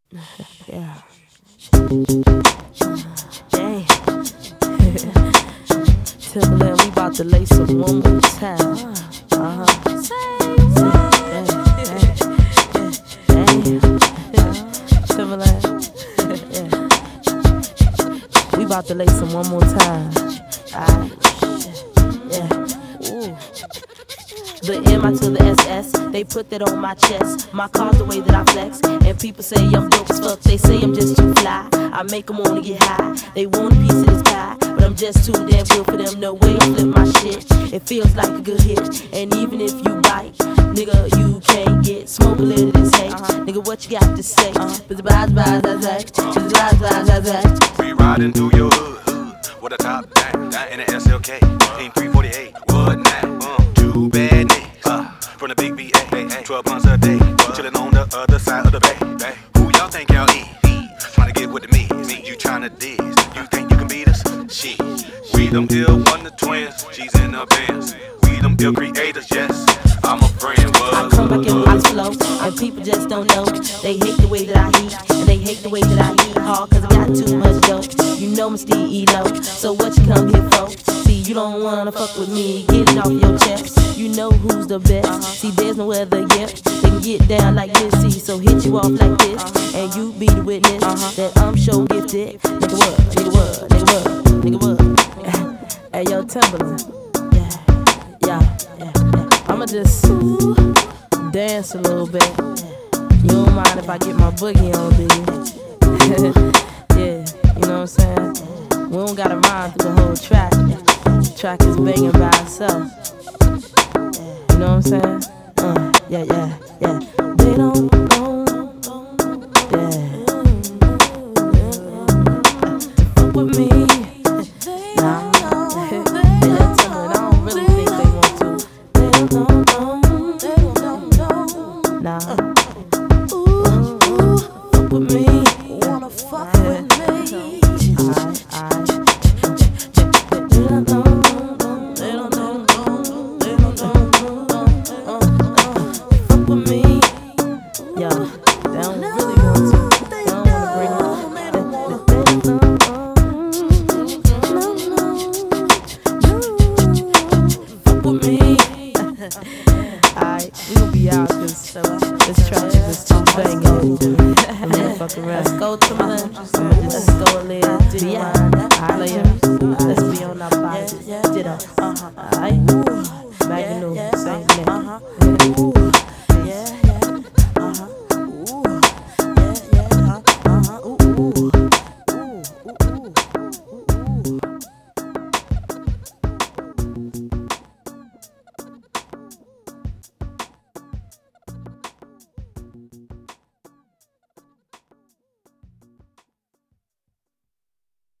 Yeah. Dang. Timberland, we about to lace them one more time. Timberland, we about to lace them one more time. Alright, yeah. Ooh. The M I to the SS, they put that on my chest. My car's the way that I flex, and people say I'm dope as fuck. They say I'm just too fly. I make them wanna get high. They want a piece of this pie, but I'm just too damn good for them. No way I flip my shit. It feels like a good hit, and even if you bite, nigga, you can't get smoke a little of this hate. Nigga, what you got to say? We riding through your hood with a top down in an SLK, in 348. What now? Two bad niggas from the big BA, 12 months a day, chillin' on the other side of the bay. Who y'all think y'all is? Tryna get with the me, you tryna diss. You think you can beat us? Shit. We them ill wonder twins, she's in the Benz. We them ill creators, yes. I'm a friend, I come back in box flow, and people just don't know. They hate the way that I heat, and they hate the way that I heat hard, cause I got too much dope. You know I'm still E-Lo, so what you come here for? See, you don't wanna fuck with me, get it off your chest. You know who's the best, see there's no other yet. They can get down like this, see, so hit you off like this. And you be the witness, that I'm sure gifted. Nigga what, nigga what, nigga what, nigga what. Hey yo, Timberland, yeah. I'ma just dance a little bit. You don't mind if I get my boogie on, baby? Yeah, you know what I'm saying? We don't gotta rhyme through the whole track. The track is banging by itself. You know what I'm saying? Yeah. They don't know. Yeah. Fuck with me. Nah. I don't really think they want to. Nah. Fuck with me. Wanna fuck with me. They don't know. Fuck with me. Yo, they don't really want to. They don't wanna bring it. Fuck with me. Alright, we gon' be out cause this track is just too banging. Fuck around. Let's go to my just go a little ditty. Let's be on our bodies. Ditto. Alright. Magnum, same name. Yeah.